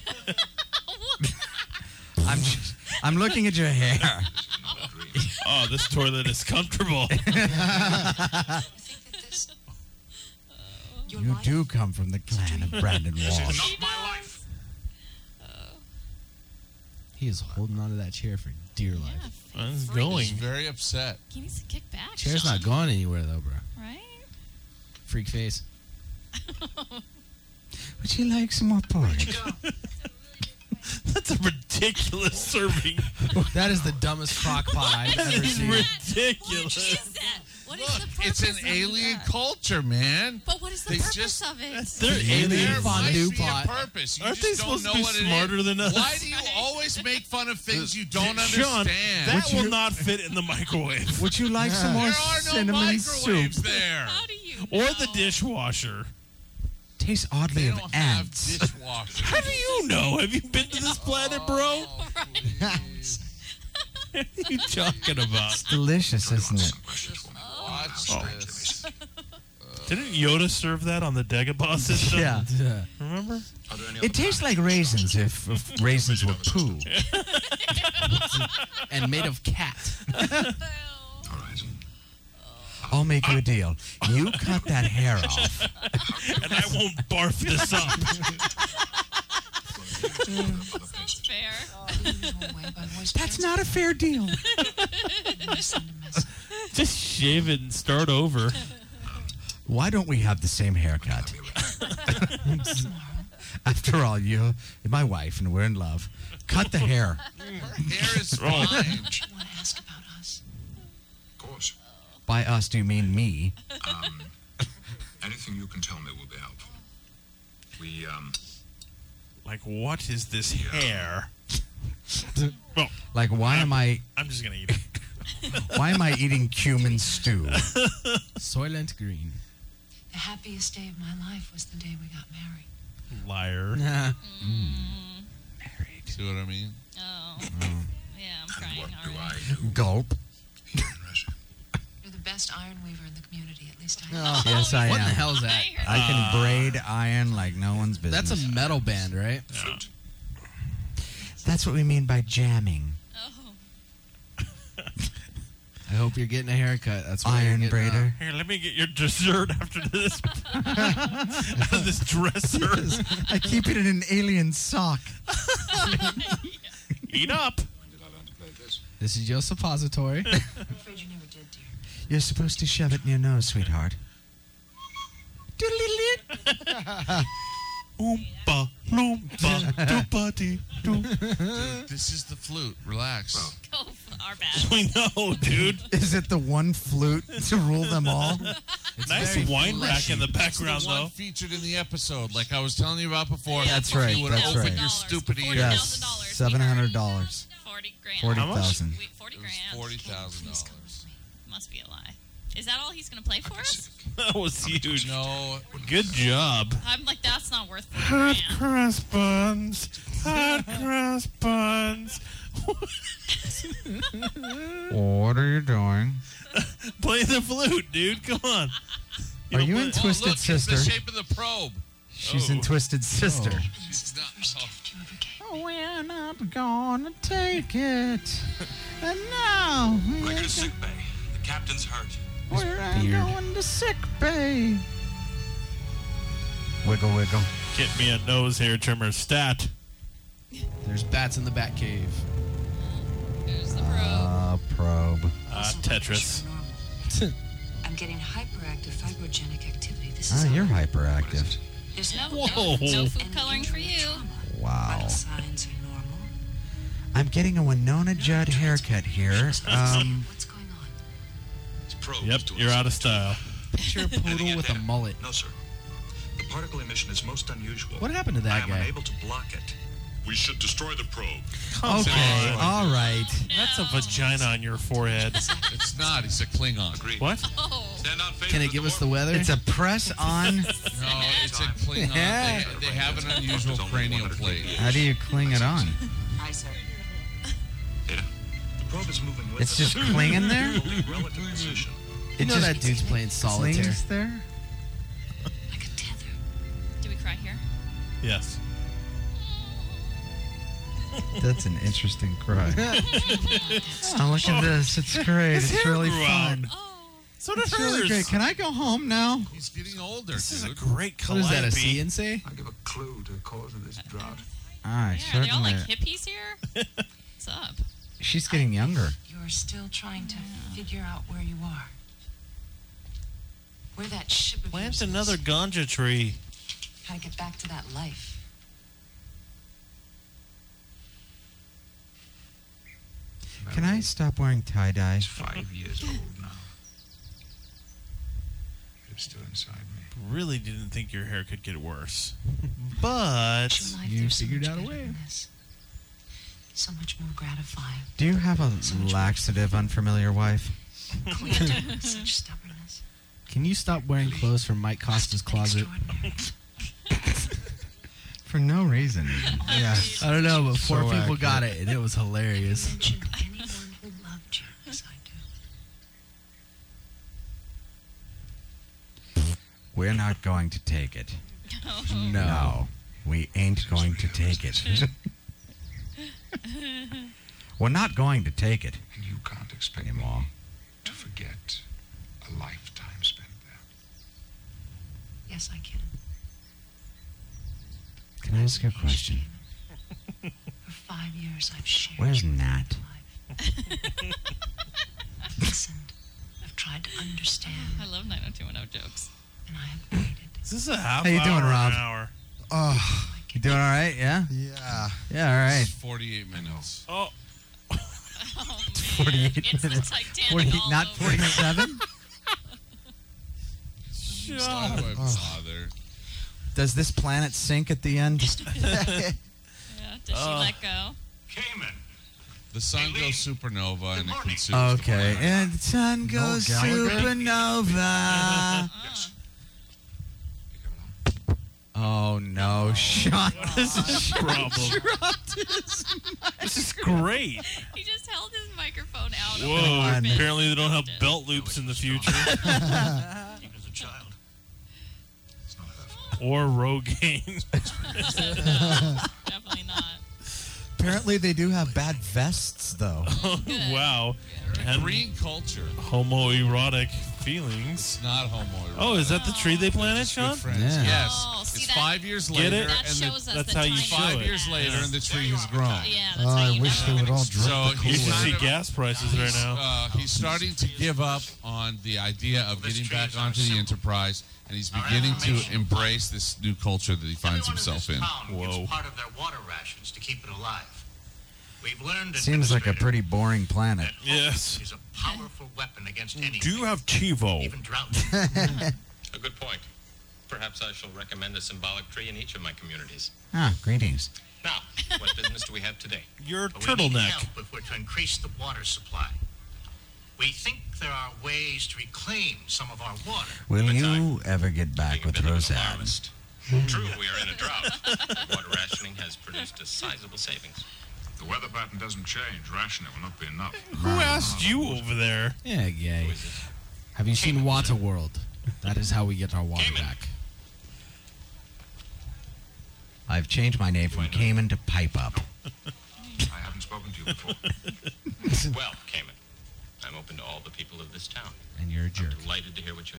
I'm looking at your hair. Oh, this toilet is comfortable. You do come from the clan of Brandon This is Walsh. not my life. He is holding onto that chair for dear life. It's He's going. very upset. He needs to kick back. Chair's not going anywhere though, bro. Right? Freak face. Would you like some more porridge? That's a ridiculous serving. That is the dumbest crock pot I've ever It's seen. ridiculous. What is Look, the purpose it's an of alien that? culture, man. But what is the They purpose just- of it? They're Alien There might fondue be a pot. purpose. You Aren't just they don't supposed know to be what it smarter is. than us? Why do you always make fun of things you don't Sean, understand? that will not fit in the microwave. Would you like some more There are no cinnamon soup? microwaves there. How do you Or know? the dishwasher. Tastes oddly They of don't have ants. dishwashers. How do you know? Have you been to this planet, bro? What are you talking about? Delicious, isn't it? Watch this. Didn't Yoda serve that on the Dagobah system? Yeah. Remember? It tastes like raisins if raisins were poo. And made of cat. I'll make you a deal. You cut that hair off. And I won't barf this up. Fair. That's not a fair deal. Just shave it and start over. Why don't we have the same haircut? After all, you're my wife and we're in love. Cut the hair. Hair is fine. Want to ask about us? Of course. By us, do you mean me? Anything you can tell me will be helpful. We, Like, what is this hair? Well, Like, why am I I'm just going to eat it. why am I eating cumin stew? Soylent Green. The happiest day of my life was the day we got married. Liar. Nah. See what I mean? Oh. Yeah, I'm crying. what do already. I do Gulp. here in Russia? You're the best iron weaver in the community, at least I know. Oh, Yes, I what am. the hell is that? I can braid iron like no one's business. That's a metal band, right? Fruit. That's what we mean by jamming. Oh. I hope you're getting a haircut. That's what Iron you're getting, braider. Here, let me get your dessert after this. Out of this dresser. I keep it in an alien sock. Eat up. When did I learn to play this? This is your suppository. I'm afraid you never did, dear. You're supposed to shove it in your nose, sweetheart. Oompa, loompa, doopity, doo. Dude, this is the flute. Relax. Go for our bad. We know, dude. Is it the one flute to rule them all? Nice very wine rack in the It's background, the one though. featured in the episode, like I was telling you about before. Yeah, That's right, You would that's open right. your stupid ears. Yes, $700. 40 grand. 40,000. Wait, 40 grand. $40,000. Must be a lie. Is that all he's going to play for us? That was huge. No. Good job. I'm like, that's not worth 40 Hot grand. cross buns. Hot cross buns. What are you doing? Play the flute, dude. Come on. Are you in Oh, Twisted look, Sister? It's the shape of the probe. She's in Twisted Sister. She's not. Oh, we're not gonna take it. And now Quicker to sick bay. The captain's hurt. we're beard. going to sick bay. Wiggle, wiggle. Get me a nose hair trimmer stat. There's bats in the bat cave. There's the probe. Probe. Tetris. I'm getting hyperactive fibrogenic activity. This is You're hyperactive. There's no, Whoa. no food coloring for you. Wow. Vital signs are normal. I'm getting a Winona Judd haircut here. What's going on? Yep, you're out of style. Picture a poodle with a mullet. No, sir. The particle emission is most unusual. What happened to that I am guy? unable to block it. We should destroy the probe. Okay, all right. That's a vagina on your forehead. It's not. He's a Klingon. Agreed. What? Stand on face Can of it give door. us the weather? It's a press on. No, it's a Klingon. Yeah. They have an unusual cranial plate. How do you cling it on? Hi, sir. Data. The probe is moving with It's us. just clinging there? Holding relative position. You know that dude's playing solitaire. Clings there? Like a tether. Do we cry here? Yes. That's an interesting cry. Oh, look at this. It's great. His It's hair really grew fun. out. So did It's really hers. great. Can I go home now? He's getting older, This is a dude. great What is that, a calliope. CNC? I give a clue to the cause of this drought. All right, Yeah, are they all certainly. like hippies here? What's up? She's getting younger. You're still trying to figure out where you are. Where that ship of Plant yours another is. ganja tree. How to get back to that life. Can I stop wearing tie-dye? It's 5 years old now. It's still inside me. Really didn't think your hair could get worse. But In life, You there's so figured much out a better way. than this. So much more gratifying. Do you have a laxative, unfamiliar wife? Clear, such stubbornness. Can you stop wearing clothes from Mike Costa's closet? For no reason. Yeah. I don't know, but four So people accurate. got it, and it was hilarious. Mention anyone who loved you as I do. We're not going to take it. No. No, we ain't going to take it. We're not going to take it And you can't expect anymore. me to forget a lifetime spent there. Yes, I can. Can I ask you a question? For 5 years, I've shared Where's your Nat? life. Listened. I've tried to understand, I love 90210 jokes. and I have waited. is this a half How you hour doing, or Rob? an hour? Oh, you doing all right? Yeah? Yeah. Yeah, all right. It's 48 minutes. Oh, Oh, man. 48 It's the minutes. Titanic 40, all not over. 47? Why do I bother? Does this planet sink at the end? Yeah, does she let go? Cayman. The sun goes supernova and it consumes. Okay, the planet. and the sun goes Gallagher? supernova. Yes. Oh no, Sean. this is a problem. This is great. He just held his microphone out. Whoa, on. apparently they don't have belt loops in the future. Even as a child. It's not her fault. Or Rogaine. Definitely not. Apparently they do have bad vests, though. Wow. And Green culture. homoerotic feelings. It's not homoerotic. Oh, is that the tree they planted, It's good Sean? friends. Yeah. Yes. Oh, see It's that- 5 years Get later, it? That and shows us that's the how you timing. show 5 it. years later, Yeah. and the tree has grown. Yeah, that's how I you wish know. they would all drink So the You should Kool-Aid. see gas prices right now. He's starting to give up on the idea of getting back onto the Enterprise, and he's beginning to embrace this new culture that he finds himself in. Whoa. Part of their water rations to keep it alive. We've learned Seems like a pretty boring planet. Yes. is a powerful weapon against anything, Do you have TiVo? even drought. A good point. Perhaps I shall recommend a symbolic tree in each of my communities. Ah, greetings. Now, what business do we have today? Your We need turtleneck. help if we're to increase the water supply. We think there are ways to reclaim some of our water. Will you ever get back with Roseanne? True, we are in a drought. Water rationing has produced a sizable savings. The weather pattern doesn't change. Rationing will not be enough. Who asked you over there? Yeah, gay. Have you seen Waterworld? That is how we get our water back. I've changed my name from Cayman to Pipe Up. I haven't spoken to you before. Well, Cayman, I'm open to all the people of this town. And you're a jerk. I'm delighted to hear what you